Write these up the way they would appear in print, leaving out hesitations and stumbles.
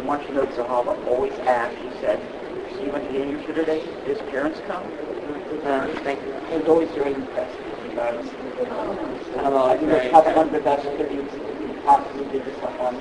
want you to know Zahava always asked, she said, "See you went to the interview today? His parents come?" Thank you. It was always very impressive. I don't know. I think that's probably one of the best interviews he possibly did this stuff on.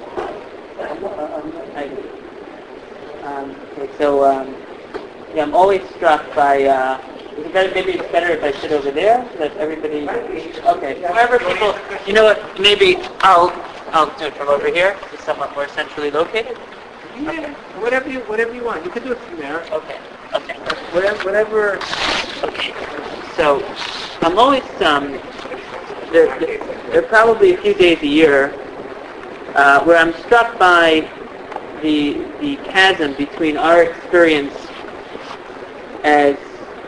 Okay, so I'm always struck by. Maybe it's better if I sit over there so that everybody. Okay, wherever people. You know what? Maybe I'll do it from over here. It's somewhat more centrally located. Yeah, okay. Whatever you want. You can do it from there. Okay. Whatever. Okay. So I'm always there are probably a few days a year where I'm struck by the chasm between our experience as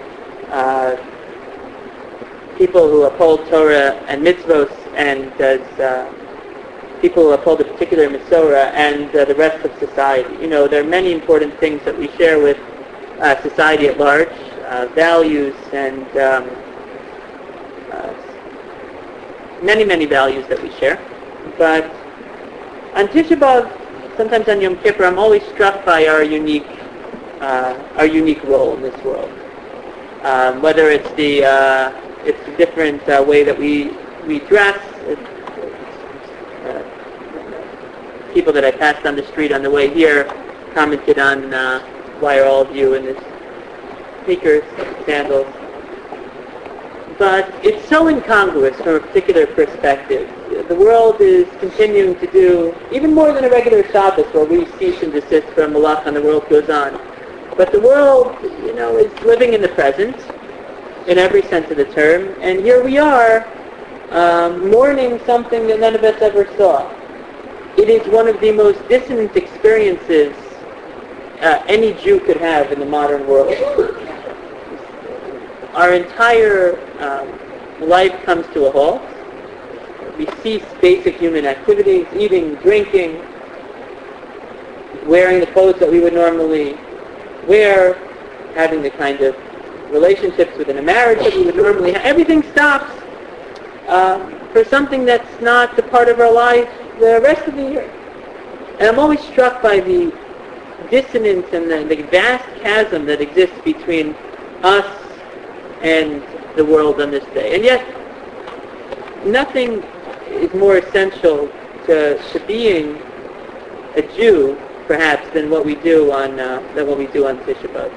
people who uphold Torah and mitzvos, and as people who uphold a particular Masorah, and the rest of society. You know, there are many important things that we share with society at large, values and many values that we share. But on Tisha B'Av, sometimes on Yom Kippur, I'm always struck by our unique role in this world. Whether it's the different way that we dress. People that I passed on the street on the way here commented on why are all of you in this sneakers, sandals. But it's so incongruous from a particular perspective. The world is continuing to do even more than a regular Shabbos where we cease and desist from Malach and the world goes on. But the world, is living in the present in every sense of the term. And here we are mourning something that none of us ever saw. It is one of the most dissonant experiences any Jew could have in the modern world. Our entire life comes to a halt. We cease basic human activities, eating, drinking, wearing the clothes that we would normally wear, having the kind of relationships within a marriage that we would normally have. Everything stops for something that's not a part of our life the rest of the year. And I'm always struck by the dissonance and the vast chasm that exists between us and the world on this day. And yet, nothing is more essential to being a Jew, perhaps, than what we do on Tisha B'Av.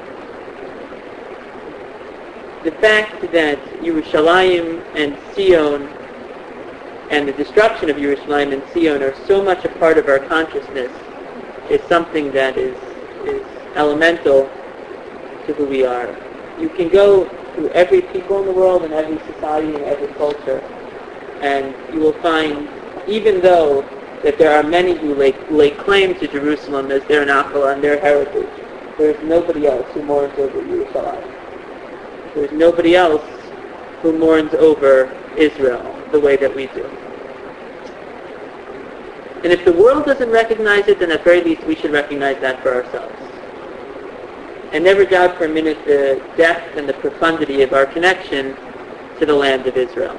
The fact that Yerushalayim and Sion and the destruction of Yerushalayim and Sion are so much a part of our consciousness is something that is elemental to who we are. You can go through every people in the world and every society and every culture, and you will find, even though that there are many who lay claim to Jerusalem as their Nachal and their heritage, there is nobody else who mourns over Yerushalayim. There is nobody else who mourns over Israel the way that we do. And if the world doesn't recognize it, then at very least we should recognize that for ourselves. And never doubt for a minute the depth and the profundity of our connection to the land of Israel.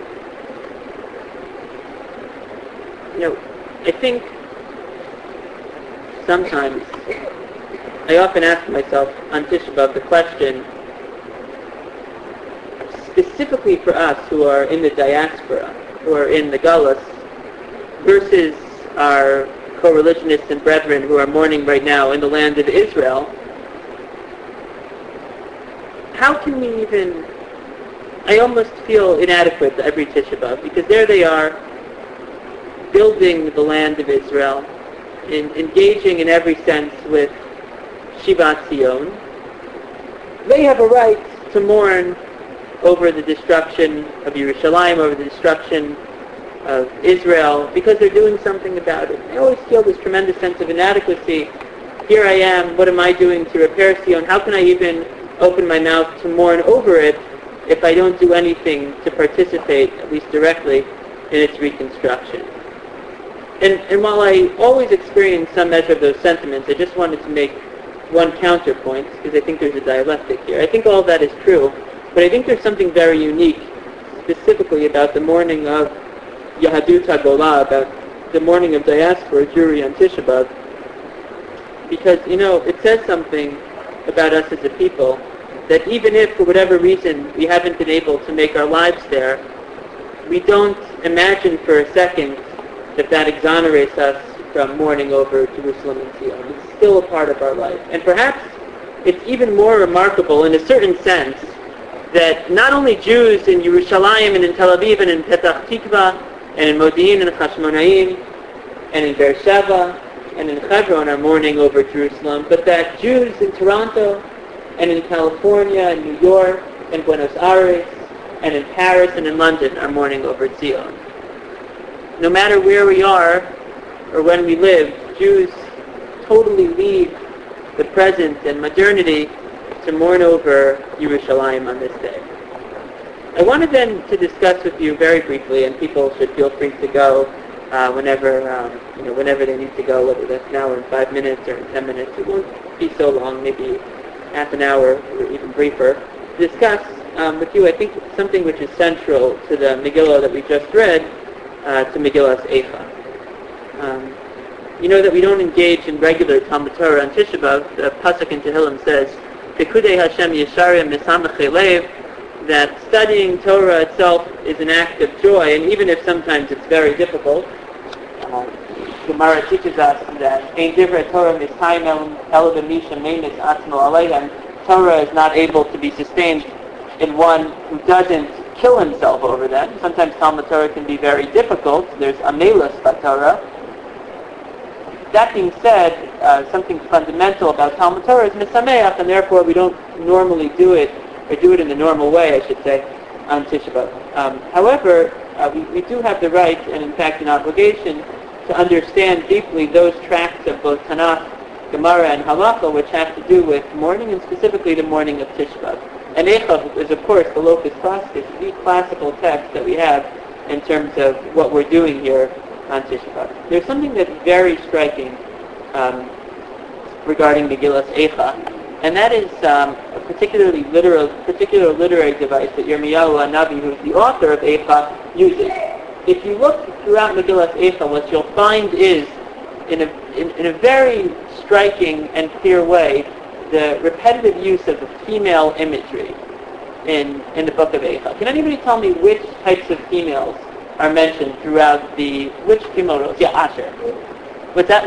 I think sometimes, I often ask myself on Tisha B'Av the question, specifically for us who are in the diaspora, who are in the Galus, versus our co-religionists and brethren who are mourning right now in the land of Israel, how can we even, I almost feel inadequate every Tisha B'Av, because there they are, building the land of Israel, engaging in every sense with Shivat Zion. They have a right to mourn over the destruction of Yerushalayim, over the destruction of Israel, because they're doing something about it. I always feel this tremendous sense of inadequacy. Here I am, what am I doing to repair Zion? How can I even open my mouth to mourn over it if I don't do anything to participate, at least directly, in its reconstruction? And while I always experience some measure of those sentiments, I just wanted to make one counterpoint, because I think there's a dialectic here. I think all of that is true, but I think there's something very unique, specifically about the mourning of Yahadut HaGolah, about the mourning of diaspora Jewry on Tisha B'Av, because, it says something about us as a people that even if, for whatever reason, we haven't been able to make our lives there, we don't imagine for a second that exonerates us from mourning over Jerusalem and Zion. It's still a part of our life. And perhaps it's even more remarkable in a certain sense that not only Jews in Yerushalayim and in Tel Aviv and in Petach Tikva and in Modi'in and Chashmonaim and in Beersheba and in Hebron are mourning over Jerusalem, but that Jews in Toronto and in California and New York and Buenos Aires and in Paris and in London are mourning over Zion. No matter where we are or when we live, Jews totally leave the present and modernity to mourn over Yerushalayim on this day. I wanted then to discuss with you very briefly, and people should feel free to go whenever they need to go, whether that's now or in 5 minutes or in 10 minutes. It won't be so long, maybe half an hour or even briefer. Discuss with you, I think, something which is central to the Megillah that we just read, to Megillas Eicha. You know that we don't engage in regular Talmud Torah on Tisha B'Av. The Pasuk in Tehillim says, Pekudei Hashem Yesharim Mesamachei Lev, that studying Torah itself is an act of joy, and even if sometimes it's very difficult. Gemara teaches us that Ein Divrei Torah Mitzayim El B'Misha Meinis Atzmo Aleihem. Torah is not able to be sustained in one who doesn't kill himself over that. Sometimes Talmud Torah can be very difficult. There's Amelus Torah. That being said, something fundamental about Talmud Torah is Misameach, and therefore we don't normally do it, or do it in the normal way, I should say, on Tisha B'Av. However, we do have the right, and in fact an obligation, to understand deeply those tracts of both Tanakh, Gemara, and Halacha which have to do with mourning, and specifically the mourning of Tisha B'Av. And Eicha is, of course, the locus classicus, the classical text that we have in terms of what we're doing here on Tisha B'Av. There's something that's very striking regarding Megillas Eicha, and that is a particular literary device that Yirmiyahu HaNavi, who's the author of Eicha, uses. If you look throughout Megillas Eicha, what you'll find is, in a very striking and clear way, the repetitive use of the female imagery in the book of Eicha. Can anybody tell me which types of females are mentioned throughout which female roles? Yeah, Asher. What's that?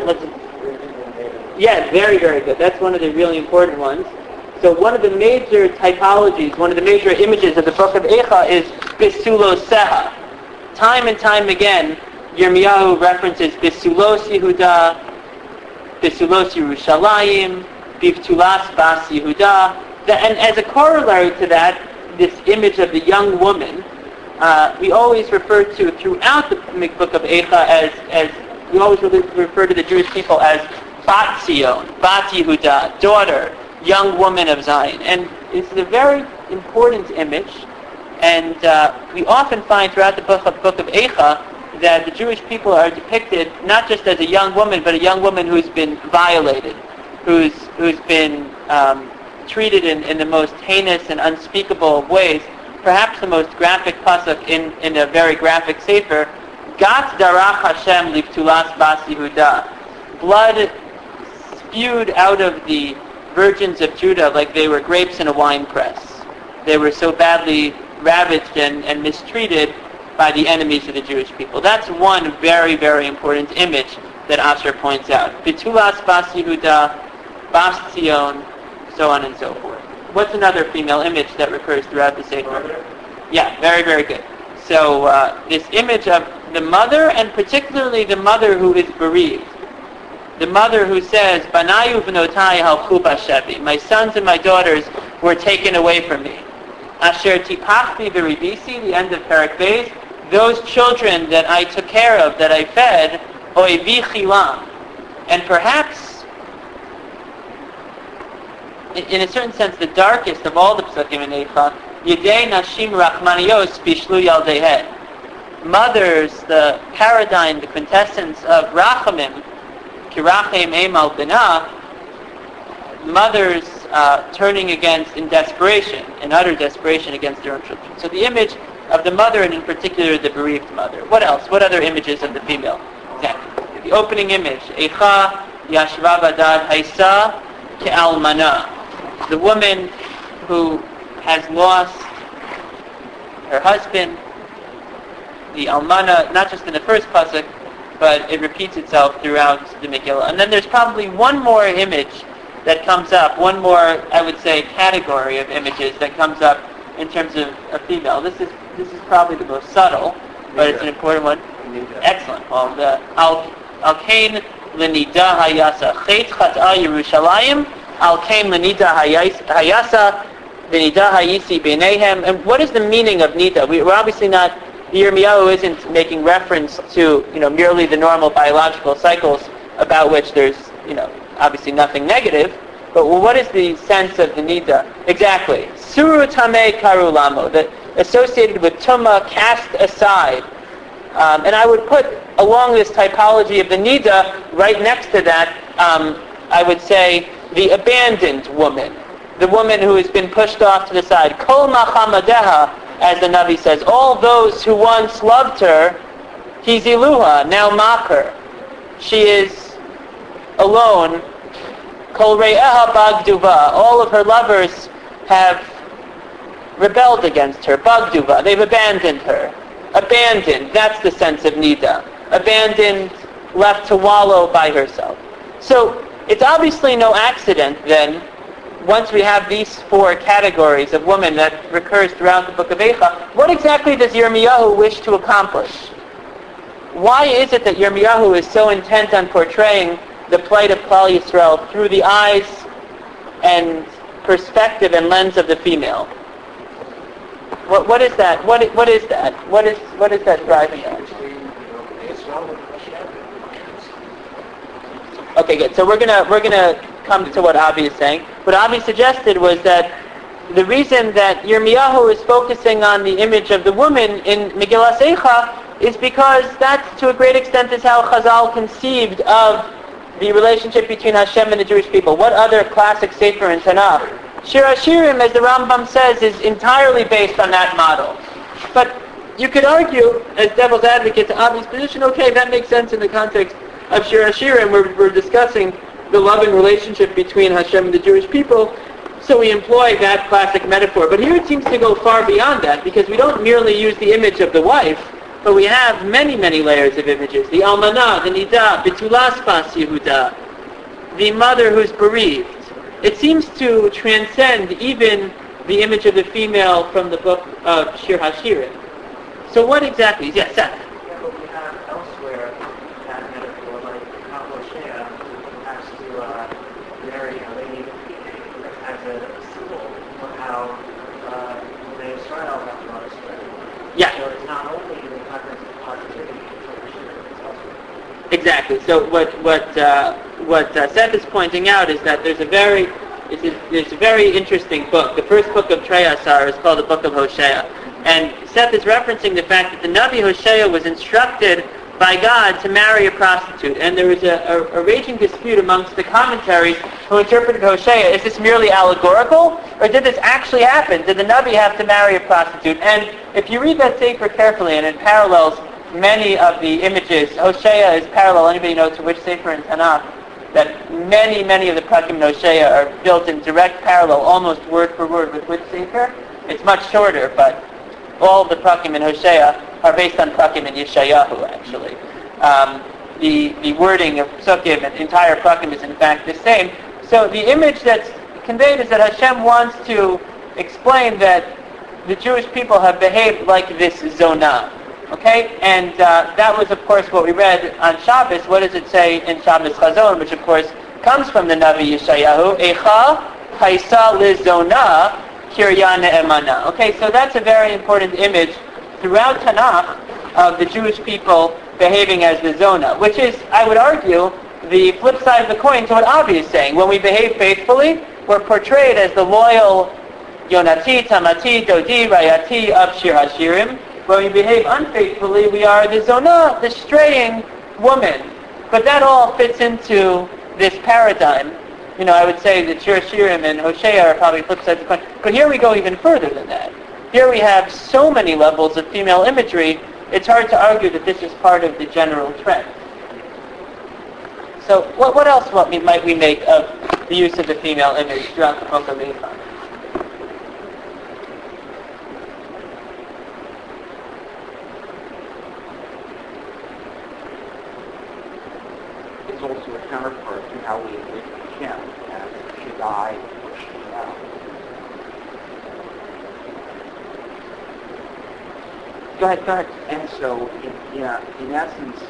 Yeah, very, very good. That's one of the really important ones. So one of the major typologies, one of the major images of the book of Eicha is Bisulos Seha. Time and time again, Yirmiyahu references Bisulos Yehuda, Bisulos Yerushalayim, Bivtulas Bas Yehuda. And as a corollary to that, this image of the young woman, we always refer to throughout the book of Eicha as we always refer to the Jewish people as Bat Zion, Bat Yehuda, daughter, young woman of Zion. And this is a very important image, and we often find throughout the book of Eicha that the Jewish people are depicted not just as a young woman, but a young woman who's been violated, who's been treated in the most heinous and unspeakable of ways. Perhaps the most graphic pasuk in a very graphic sefer, Gat darach Hashem livtulas bas Yehuda. Blood spewed out of the virgins of Judah like they were grapes in a wine press. They were so badly ravaged and mistreated by the enemies of the Jewish people. That's one very, very important image that Asher points out. Bitulas bas Yehuda, Bas Zion, so on and so forth. What's another female image that recurs throughout the Sefer? Yeah, very, very good. So this image of the mother, and particularly the mother who is bereaved. The mother who says, Banayu v'notai halchu b'shevi. My sons and my daughters were taken away from me. Asher tipachti v'ribisi, the end of Perek Beis. Those children that I took care of, that I fed, oivi chilam. And perhaps, in a certain sense, the darkest of all the psukim in Eicha, Yedei Nashim Rachmaniyos Bishlu Yaldeihed. Mothers, the paradigm, the quintessence of Rachamim, Kirachem Emal Binah, mothers turning against, in desperation, in utter desperation against their own children. So the image of the mother, and in particular the bereaved mother. What else? What other images of the female? Exactly. The opening image, Eicha, Yashva Badad Haisa Ke'almana. The woman who has lost her husband, the almana, not just in the first pasuk, but it repeats itself throughout the Megillah. And then there's probably one more image that comes up, one more, I would say, category of images that comes up in terms of a female. This is probably the most subtle, but it's an important one. Excellent. Well, the Al-Kain L'Nida Hayasa. Chet Chat'a Yerushalayim, Al-Kain L'Nida Hayasa, L'Nida Hayisi B'neihem. And what is the meaning of Nida? We're obviously not, Yirmiyahu isn't making reference to, merely the normal biological cycles about which there's, obviously nothing negative. But what is the sense of the Nida? Exactly. Suru Tameh Karulamo, that associated with Tumah, cast aside. And I would put along this typology of the Nida, right next to that, I would say the abandoned woman, the woman who has been pushed off to the side. Kol Machamadeha, as the Navi says, all those who once loved her, Hiziluha, now mock her. She is alone. Kol Re'eha Bagduva, all of her lovers have rebelled against her. Bagduva, they've abandoned her. Abandoned, that's the sense of Nida. Abandoned, left to wallow by herself. So it's obviously no accident then, once we have these four categories of women that recurs throughout the book of Eicha, what exactly does Yirmiyahu wish to accomplish? Why is it that Yirmiyahu is so intent on portraying the plight of Klal Yisrael through the eyes and perspective and lens of the female? What is that? What is that? What is that driving at? Okay, good. So we're gonna come to what Avi is saying. What Avi suggested was that the reason that Yirmiyahu is focusing on the image of the woman in Megillas Eicha is because that, to a great extent, is how Chazal conceived of the relationship between Hashem and the Jewish people. What other classic sefer in Tanakh? Shir HaShirim, as the Rambam says, is entirely based on that model. But you could argue, as devil's advocate, to Avi's position, okay, that makes sense in the context of Shir HaShirim, where we're discussing the loving relationship between Hashem and the Jewish people, so we employ that classic metaphor. But here it seems to go far beyond that, because we don't merely use the image of the wife, but we have many, many layers of images. The Almanah, the Nida, Bitulas Bas Yehuda, the mother who's bereaved. It seems to transcend even the image of the female from the book of Shir HaShirim. So what exactly? Yes, Seth. Yeah, but we have elsewhere that metaphor, like how Hosea has to marry a lady as a symbol of how the Israel have to understand. Yeah. So it's not only in the context of positivity, it's elsewhere. Exactly. So what Seth is pointing out is that there's a very interesting book. The first book of Trei Asar is called the Book of Hosea. And Seth is referencing the fact that the Navi Hosea was instructed by God to marry a prostitute. And there was a raging dispute amongst the commentaries who interpreted Hosea. Is this merely allegorical? Or did this actually happen? Did the Navi have to marry a prostitute? And if you read that sefer carefully, and it parallels many of the images, Hosea is parallel, anybody know to which sefer in Tanakh? That many of the prakim in Hosea are built in direct parallel, almost word for word with which sefer? It's much shorter, but all the prakim in Hosea are based on prakim in Yeshayahu, actually. The wording of Psukim and the entire prakim is in fact the same. So the image that's conveyed is that Hashem wants to explain that the Jewish people have behaved like this zonah. Okay? And that was, of course, what we read on Shabbos. What does it say in Shabbos Chazon, which, of course, comes from the Navi Yeshayahu? Eicha haisa lizona kirya ne'emana. Okay, so that's a very important image throughout Tanakh of the Jewish people behaving as the zona, which is, I would argue, the flip side of the coin to what Avi is saying. When we behave faithfully, we're portrayed as the loyal Yonati, Tamati, Dodi, Rayati of Shir HaShirim. When we behave unfaithfully, we are the zonah, the straying woman. But that all fits into this paradigm. I would say that Shir HaShirim and Hosea are probably flip sides of the coin. But here we go even further than that. Here we have so many levels of female imagery, it's hard to argue that this is part of the general trend. So what else might we make of the use of the female image throughout the book of Eicha? It's also a counterpart to how we envision Shem as Shaddai or Shekhinah. Go ahead. And so, in essence,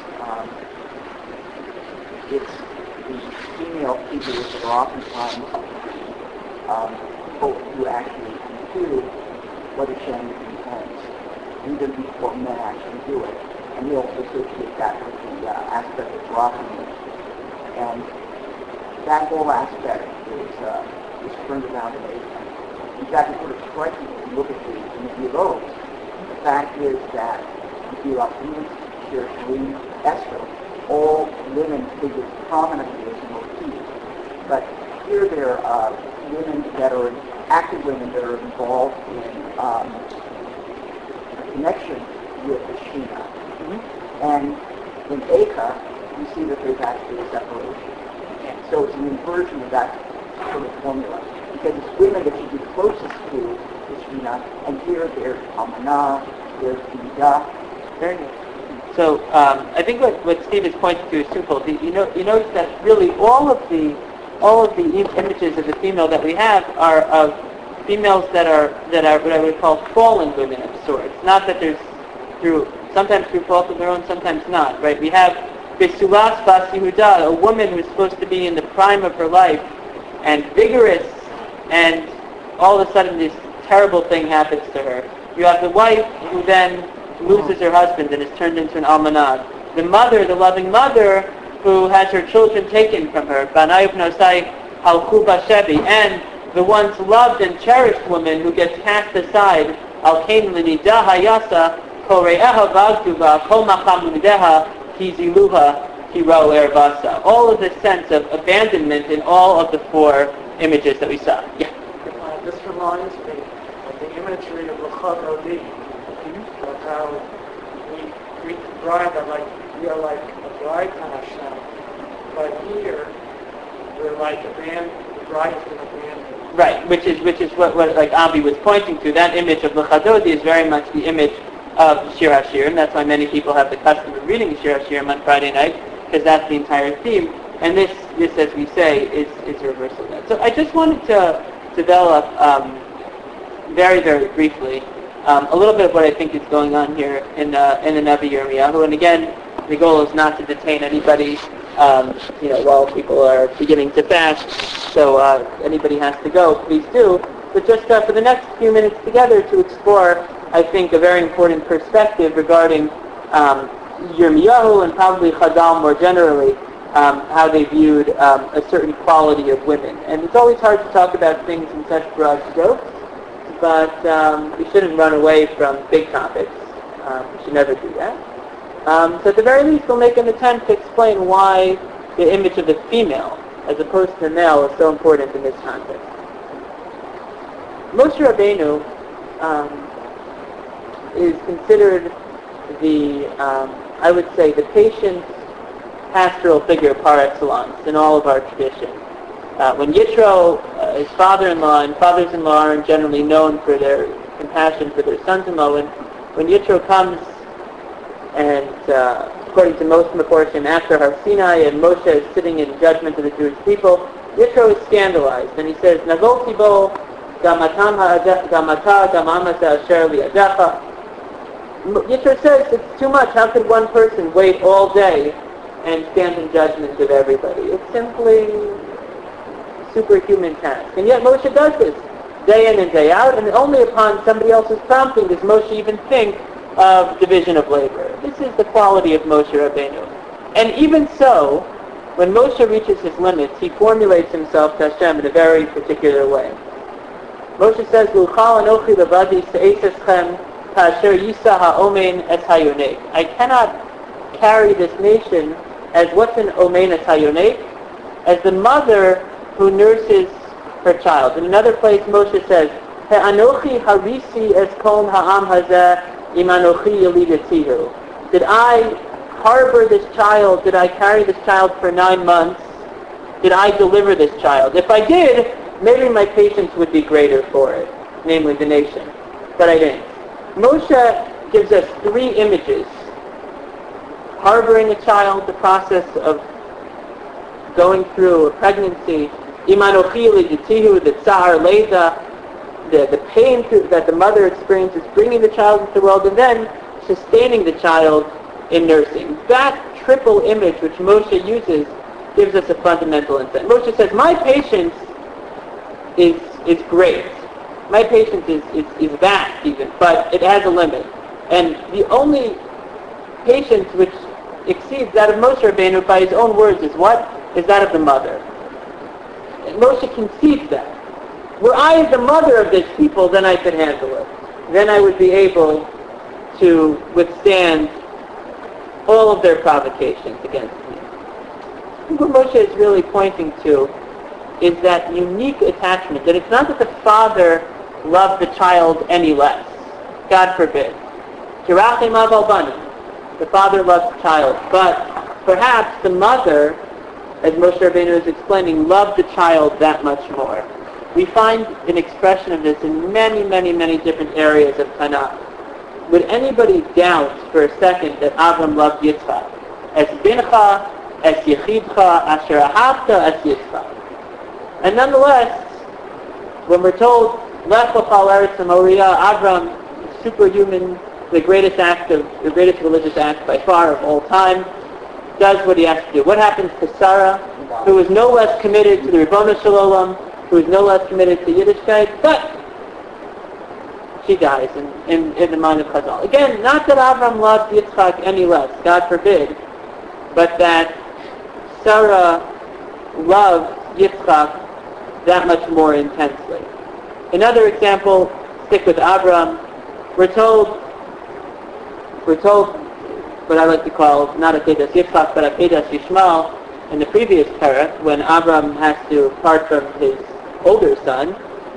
it's the female figures that are oftentimes people who actually do what Hashem intends, even before men actually do it. And we also associate that with the aspect of Rachel. And that whole aspect is turned around in Eicha. In fact, it's sort of striking when you look at the Megillot. The fact is that Megillah Shir, Esther, all women figure prominently as motifs. But here there are women that are active women that are involved in a connection with the Shekhinah. Mm-hmm. And in Eicha, you see that there's actually a separation. And so it's an inversion of that sort of formula. Because it's women that should be closest to the Shekhinah, and here there's Amanah, there's Midah. Very good. So I think what Steve is pointing to is twofold. You notice that really all of the images of the female that we have are of females that are what I would call fallen women of sorts. Not that there's sometimes through fault of their own, sometimes not. Right? We have Besulas Bas Yehuda, a woman who's supposed to be in the prime of her life and vigorous, and all of a sudden this terrible thing happens to her. You have the wife who then loses her husband and is turned into an almanah. The mother, the loving mother, who has her children taken from her, Banai Nosai Halchu Bashebi, and the once loved and cherished woman who gets cast aside, Al Kain Linida Hayasa, Koreeha Vagduva, Komachamunideha, Kiziluha, Hiro Erbasa. All of this sense of abandonment in all of the four images that we saw. Yeah. This reminds me of the imagery of L'chad Odi, of how we greet the bride we are like a bride to Hashem, but here we're like the bride to the abandoned. Right, which is what like Avi was pointing to. That image of L'chad Odi is very much the image of Shir HaShirim. That's why many people have the custom of reading Shir HaShirim on Friday night, because that's the entire theme. And this, as we say, is a reversal of that. So I just wanted to develop very, very briefly a little bit of what I think is going on here in the Navi Yirmiyahu. And again, the goal is not to detain anybody while people are beginning to fast. So anybody has to go, please do. But just for the next few minutes together to explore, I think, a very important perspective regarding Yirmiyahu and probably Chazal more generally, how they viewed a certain quality of women. And it's always hard to talk about things in such broad strokes, but we shouldn't run away from big topics. We should never do that. So at the very least, we'll make an attempt to explain why the image of the female, as opposed to the male, is so important in this context. Moshe Rabbeinu is considered I would say, the patient pastoral figure par excellence in all of our tradition. When Yitro, his father-in-law, and fathers-in-law are generally known for their compassion for their sons-in-law, when Yitro comes and, according to most Meforshim, after Har Sinai and Moshe is sitting in judgment of the Jewish people, Yitro is scandalized, and he says, Navoti bo gamatam gamata gamamata asher li'adecha. Yitro says, it's too much. How could one person wait all day and stand in judgment of everybody? It's simply a superhuman task. And yet Moshe does this day in and day out, and only upon somebody else's prompting does Moshe even think of division of labor. This is the quality of Moshe Rabbeinu. And even so, when Moshe reaches his limits, he formulates himself to Hashem in a very particular way. Moshe says, L'chal anochi levadi se'eseschem kasher yisa ha'omen es hayonek. I cannot carry this nation as what's an omen es hayonek? As the mother who nurses her child. In another place, Moshe says, Ha'anochi harisi es kol ha'am hazeh im anochi yelidetihu. Did I harbor this child? Did I carry this child for 9 months? Did I deliver this child? If I did, maybe my patience would be greater for it, namely the nation. But I didn't. Moshe gives us 3 images. Harboring a child, the process of going through a pregnancy, Imanochili, the tihu, the tsar, leda, the pain that the mother experiences bringing the child into the world, and then sustaining the child in nursing. That triple image which Moshe uses gives us a fundamental insight. Moshe says, my patience is great. My patience is vast even, but it has a limit. And the only patience which exceeds that of Moshe Rabbeinu by his own words is what? Is that of the mother. And Moshe concedes that. Were I the mother of this people, then I could handle it. Then I would be able to withstand all of their provocations against me. I think what Moshe is really pointing to is that unique attachment, that it's not that the father loved the child any less. God forbid. Kirachim aval banim. The father loves the child. But perhaps the mother, as Moshe Rabbeinu is explaining, loved the child that much more. We find an expression of this in many, many, many different areas of Tanakh. Would anybody doubt for a second that Avram loved Yitzchak? Es bincha, es yechidcha, asher ahavta, es Yitzchak. And nonetheless, when we're told, Lech l'chal eretz Moriah, Avram, superhuman, the greatest religious act by far of all time, does what he has to do. What happens to Sarah, who is no less committed to the Ribono Shel Olam, who is no less committed to Yiddishkeit, but she dies in the mind of Chazal. Again, not that Avram loved Yitzchak any less, God forbid, but that Sarah loved Yitzchak that much more intensely. Another example, stick with Avram, we're told what I like to call not Akedas Yitzchak, but Akedas Yishmael in the previous parak, when Avram has to part from his older son.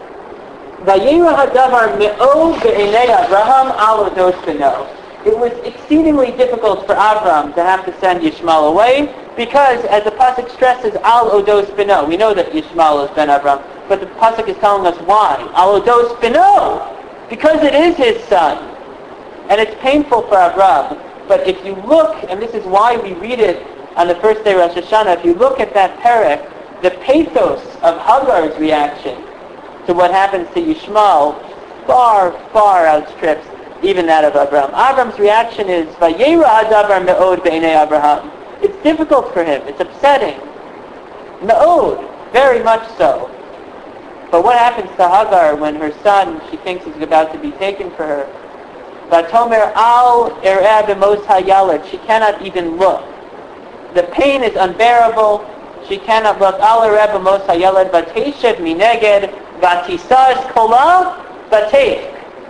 It was exceedingly difficult for Avram to have to send Yishmael away, because, as the pasuk stresses, Al Odos Bino. We know that Yishmael is Ben Avram, but the pasuk is telling us why. Al Odos Bino, because it is his son. And it's painful for Avram. But if you look, and this is why we read it on the first day of Rosh Hashanah, if you look at that parak, the pathos of Hagar's reaction to what happens to Yishmael far, far outstrips even that of Avram. Avram's reaction is, Vayera hadavar me'od be'enei Abraham. It's difficult for him. It's upsetting. Me'od, very much so. But what happens to Hagar when her son, she thinks, is about to be taken for her? Vatomer al ereh b'mos hayalad. She cannot even look. The pain is unbearable. She cannot look. Al ereh b'mos hayalad vateshev mineged vatisas kola vateik.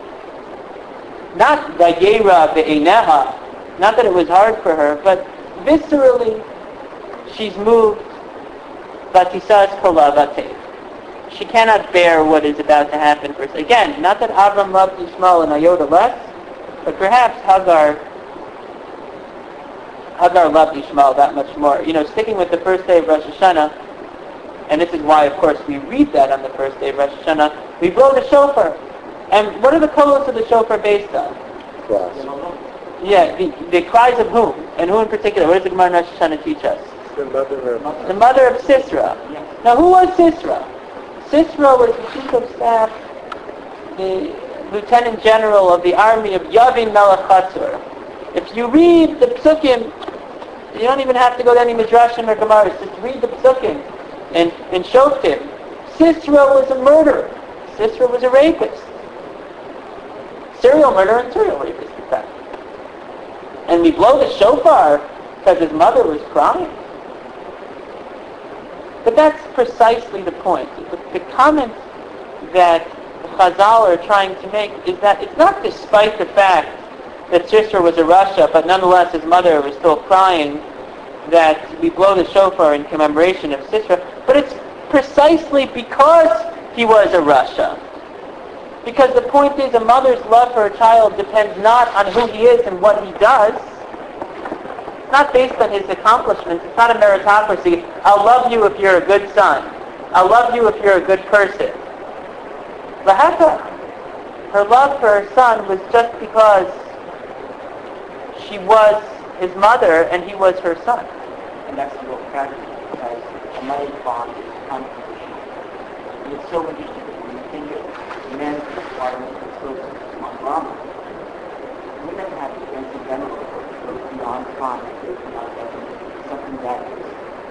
Not vayera ve'eneha. Not that it was hard for her, but viscerally she's moved. Vatisas kola vateik. She cannot bear what is about to happen for us. Again, not that Avram loved Yishmael and iota less, but perhaps Hagar loved Yishmael that much more. You know, sticking with the first day of Rosh Hashanah, and this is why, of course, we read that on the first day of Rosh Hashanah, we blow the shofar. And what are the kolos of the shofar based on? Cross. Yeah, the cries of whom? And who in particular? What does the Gemara in Rosh Hashanah teach us? The mother of Sisera. Now, who was Sisera? Sisera was the chief of staff, the lieutenant general of the army of Yavin Melech Chatzor. If you read the Psukim, you don't even have to go to any Midrashim or Gemaras. Just read the Psukim and Shoftim. Sisera was a murderer. Sisera was a rapist. Serial murderer and serial rapist, in fact. And we blow the shofar because his mother was crying. But that's precisely the point. The comment that Chazal are trying to make is that it's not despite the fact that Sisera was a Rasha, but nonetheless his mother was still crying, that we blow the shofar in commemoration of Sisera, but it's precisely because he was a Rasha. Because the point is, a mother's love for a child depends not on who he is and what he does, not based on his accomplishments. It's not a meritocracy. I'll love you if you're a good son. I'll love you if you're a good person. Lahaka, her love for her son was just because she was his mother and he was her son. And that's a real tragedy, because a marriage bond is unconditional. And it's so interesting when you think of men's requirements for children on drama. Women have transcendental, goes beyond time, goes beyond something that is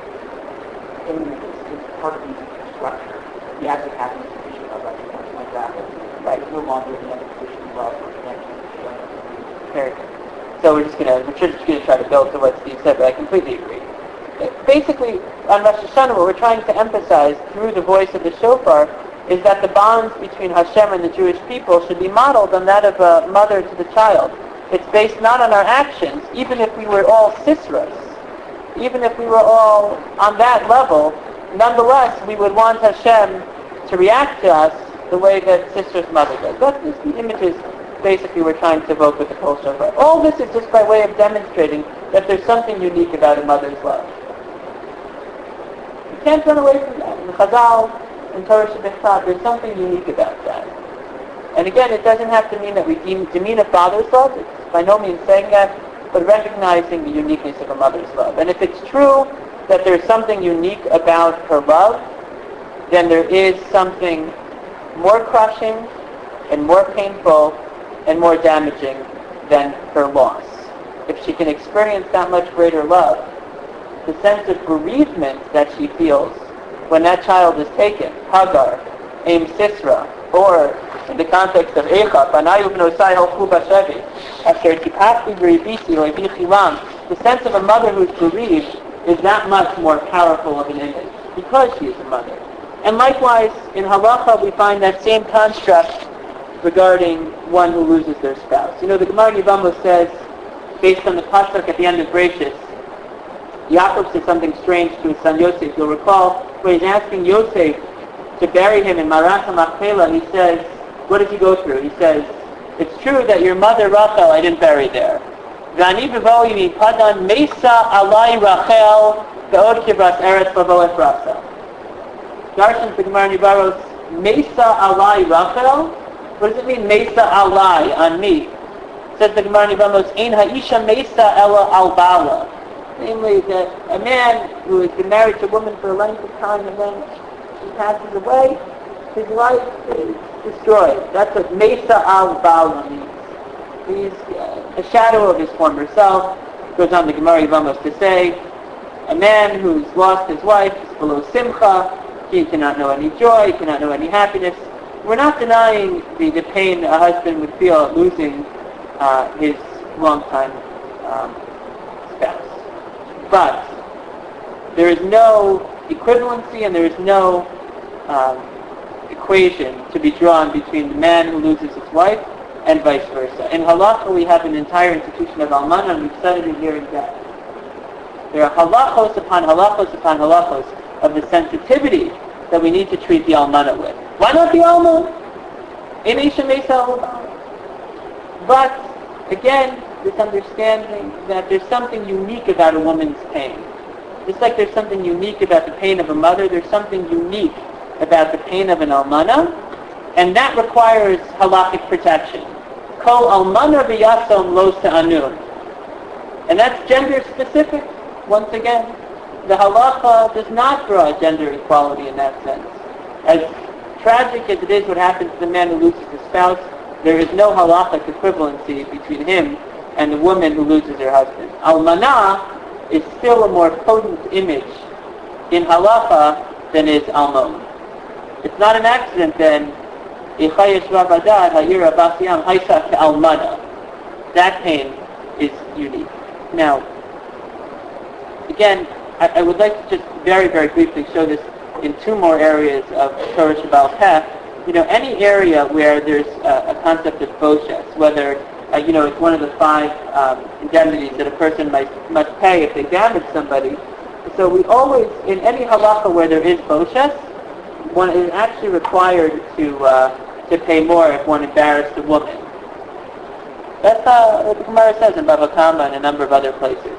it's part of the structure. The active happens to be something like that. Right, it's no longer in that position of love or connection. Very good. So we're just gonna try to build to what Steve said, but I completely agree. Basically, on Rosh Hashanah, what we're trying to emphasize through the voice of the shofar is that the bonds between Hashem and the Jewish people should be modeled on that of a mother to the child. It's based not on our actions, even if we were all Sisras, even if we were all on that level, nonetheless, we would want Hashem to react to us the way that Sister's mother does. That's the images basically we're trying to evoke with the Kol Shofar. All this is just by way of demonstrating that there's something unique about a mother's love. You can't run away from that. In the Chazal, in Torah Shebechtav, there's something unique about that. And again, it doesn't have to mean that we demean a father's love. It's by no means saying that, but recognizing the uniqueness of a mother's love. And if it's true that there's something unique about her love, then there is something more crushing and more painful and more damaging than her loss. If she can experience that much greater love, the sense of bereavement that she feels when that child is taken, Hagar, Aim Sisra, or in the context of Echa, Banayu B'nosai Halchu Bashevi, Asher Tikachli Bereivisi Oivi Chilam, the sense of a mother who's bereaved is that much more powerful of an image because she is a mother. And likewise, in Halacha, we find that same construct regarding one who loses their spouse. You know, the Gemara Yevamos says, based on the pasuk at the end of Bereshis, Yaakov said something strange to his son Yosef. You'll recall when he's asking Yosef to bury him in Marat HaMachpelah, he says, what does he go through? He says, it's true that your mother Rachel I didn't bury there. V'ani b'vo'imi padan mesa alai Rachel ve'od kibras eretz lavo efrasa. Darshans the Gemara Yevamos, mesa alai Rachel? What does it mean, mesa alai, on me? Says the Gemara Yevamos, ein ha'isha mesa ela al bala. Namely, that a man who has been married to a woman for a length of time and then she passes away, his life is destroyed. That's what mesa al bala means. He's a shadow of his former self. Goes on the Gemara Yevamos to say, a man who's lost his wife is below simcha. He cannot know any joy. He cannot know any happiness. We're not denying the pain a husband would feel at losing his longtime spouse. But there is no equivalency and there is no equation to be drawn between the man who loses his wife and vice versa. In Halacha, we have an entire institution of Almana, and we've studied it here in depth. There are halachos upon halachos upon halachos of the sensitivity that we need to treat the Almana with. Why not the Alma? But, again, this understanding that there's something unique about a woman's pain. Just like there's something unique about the pain of a mother, there's something unique about the pain of an Almana, and that requires halakhic protection. Kol Almana v'yasom lo se'anun. And that's gender specific, once again. The halacha does not draw gender equality in that sense. As tragic as it is what happens to the man who loses his spouse, there is no halachic equivalency between him and the woman who loses her husband. Almanah is still a more potent image in halacha than is almon. It's not an accident then, that pain is unique. Now, again, I would like to just very, very briefly show this in two more areas of Torah Shebaal Peh. You know, any area where there's a concept of boshes, whether, it's one of the 5 indemnities that a person must pay if they damage somebody. So we always, in any halacha where there is boshes, one is actually required to pay more if one embarrassed a woman. That's what the Gemara says in Bava Kama and a number of other places.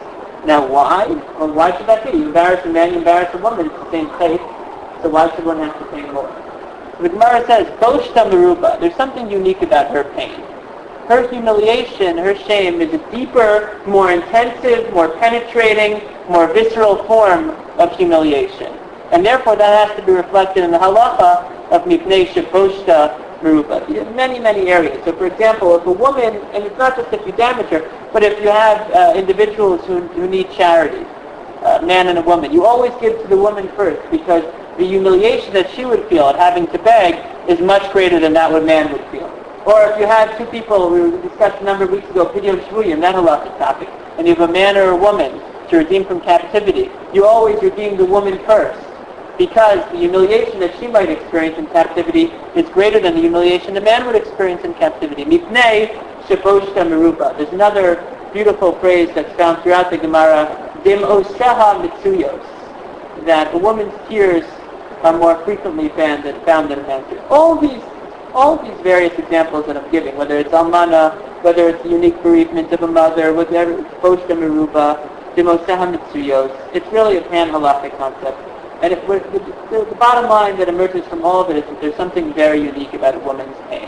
Now why? Well, why should that be? You embarrass a man, you embarrass a woman, it's the same faith, so why should one have to pay more? So the Gemara says, Boshta Meruba, there's something unique about her pain. Her humiliation, her shame is a deeper, more intensive, more penetrating, more visceral form of humiliation. And therefore that has to be reflected in the halacha of Mipnei Sheboshta Meruba. In many, many areas. So for example, if a woman, and it's not just if you damage her, but if you have individuals who need charity, a man and a woman, you always give to the woman first because the humiliation that she would feel at having to beg is much greater than that what man would feel. Or if you have two people, we discussed a number of weeks ago, Pidyon Shvuyim, that halachic topic, and you have a man or a woman to redeem from captivity, you always redeem the woman first, because the humiliation that she might experience in captivity is greater than the humiliation the man would experience in captivity. Mipnei Sheboshta Meruba. There's another beautiful phrase that's found throughout the Gemara, Dim Oseha Mitsuyos, that a woman's tears are more frequently found than a man's tears. All these various examples that I'm giving, whether it's almana, whether it's the unique bereavement of a mother, whether it's Boshta Meruba, Dim Oseha Mitsuyos, it's really a pan-halachic concept. And the bottom line that emerges from all of it is that there's something very unique about a woman's pain.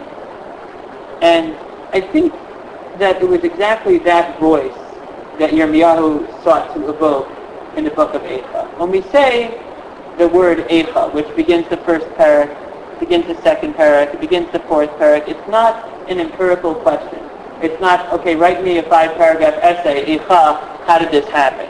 And I think that it was exactly that voice that Yirmiyahu sought to evoke in the book of Eicha. When we say the word Eicha, which begins the first parak, begins the second parak, it begins the fourth parak, it's not an empirical question. It's not, okay, write me a 5-paragraph essay, Eicha, how did this happen?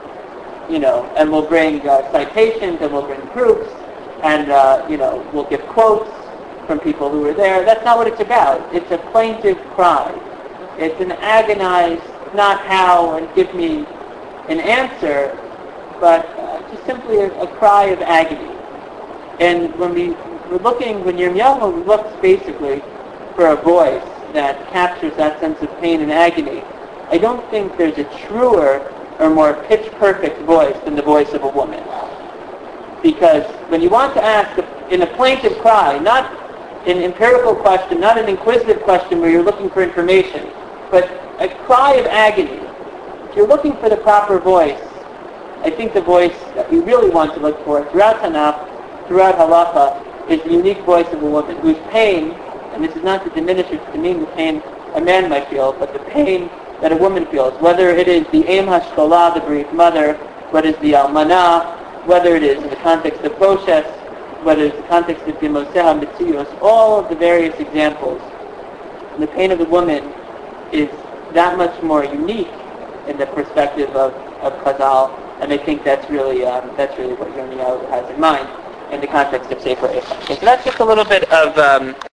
And we'll bring citations, and we'll bring proofs, and, we'll give quotes from people who were there. That's not what it's about. It's a plaintive cry. It's an agonized, not how, and give me an answer, but just simply a cry of agony. And when Yirmiyahu looks basically for a voice that captures that sense of pain and agony, I don't think there's a truer or more pitch-perfect voice than the voice of a woman. Because when you want to ask in a plaintive cry, not an empirical question, not an inquisitive question where you're looking for information, but a cry of agony, if you're looking for the proper voice, I think the voice that we really want to look for throughout Tanakh, throughout Halacha, is the unique voice of a woman whose pain, and this is not to diminish or to demean the pain a man might feel, but the pain that a woman feels, whether it is the Eim HaShkolah, the bereaved mother, whether it's the Almanah, whether it is in the context of Boshes, whether it's the context of Dim Oseha Mitsuyos, all of the various examples. And the pain of the woman is that much more unique in the perspective of Chazal, and I think that's really what Yirmiyahu has in mind in the context of Sefer Eicha. Okay, so that's just a little bit of